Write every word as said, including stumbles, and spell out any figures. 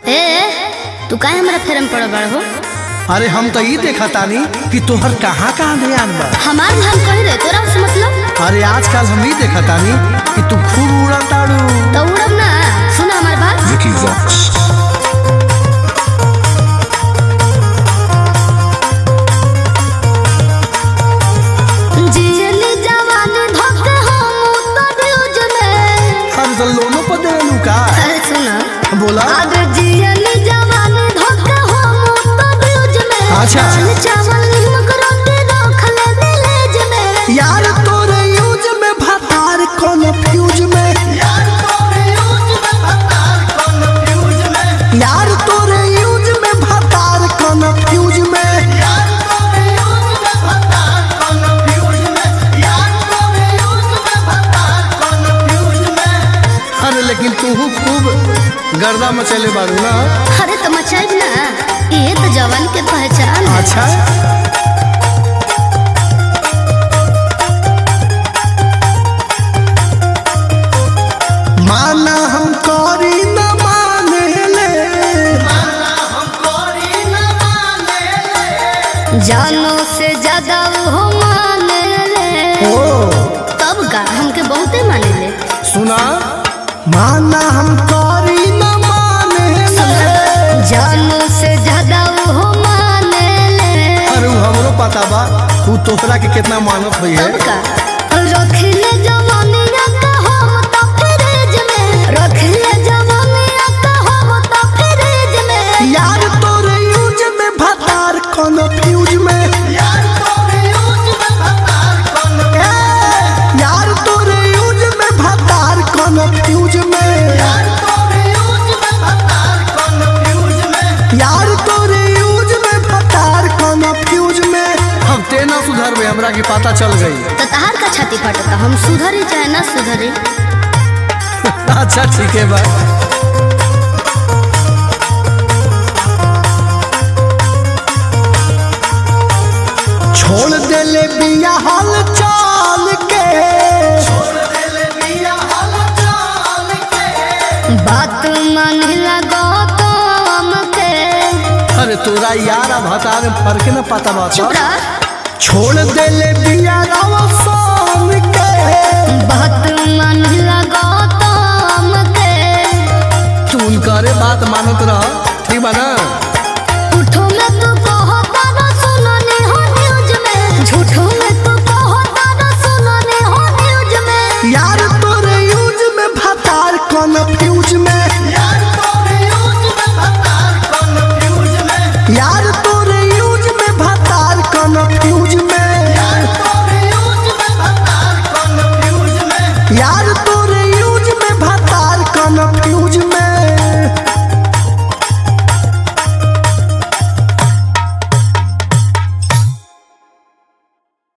ए, तू काहे हमरा फेर में पड़ बड़ हो? अरे हम तो ये देखा तानी कि तोहर कहाँ कहाँ ध्यान बा। हमार ध्यान कही रहे तोरा से मतलब? अरे आजकल हम ये देखा तानी कि तू खूब उड़ा ताड़ू। तो उड़ब ना, सुना हमार बात। Vicky Vox. अरे लोनो पर दे लू का? अरे सुना बोला। अगर जियली जवानी धोखे हो तो ड्यूज में। अच्छा। चावल नमक रोटी रख ले मिलेज में। यार तोरे यूज में भतार कौन फ्यूज में। यार तोरे यूज में भतार कौन फ्यूज में। यार तोरे यूज में भतार कौन फ्यूज में। यार तोरे यूज में भतार कौन फ्यूज में। यार तोरे यूज में भतार कौन फ्यूज में। अरे लेकिन तू खूब गर्दा मचले बारू ना। अरे तो मचाई ना, ये तो जवान के पहचान है। अच्छा। माना हम करी न माने ले। माना हम करी न माने ले। जानो से ज्यादा वो माने ले। ओ तब का हमके बहुते माने ले। सुना, माना हम करी न माने ले। जानो से ज्यादा वो माने ले। अरे हमरो पता बा तू तोहरा के कितना मानत हुई है। तब का रखले जवानिया का हम तो फ्रिज में। रखले जवानिया का हम तो फ्रिज में। यार तोरे यूज में भतार कौन फ्यूज में। यार तोरे यूज में भतार कौन। यार तोरे यूज में भतार कौन फ्यूज में। यार तोरे यूज में भतार कौन फ्यूज में। यार तोरे यूज में भतार कौन फ्यूज में। हम तेना सुधर में हमरा की पता चल गई। तो तहार का छाती फटता, हम सुधरी चाहे ना सुधरी। अच्छा ठीक है बा। छोड़ दे ले बिया हाल चाल के। छोड़ दे ले बिया हाल चाल के। बात मान लगो तो हमके। अरे तोरा यार भता में फर्क न पता बा। चुप रह। छोड़ दे ले बिया राव शाम के। बात मान लगो तो हमके। तू करे बात मानत रह, ठीक बा ना। उठो में तू कहो तारा सुनाने हो न्यूज में। झूठो में तू कहो तारा सुनाने हो न्यूज में। यार तोरे यूज में भतार कौन फ्यूज में। यार तोरे यूज में भतार कौन फ्यूज में। यार तोरे यूज में भतार कौन फ्यूज में।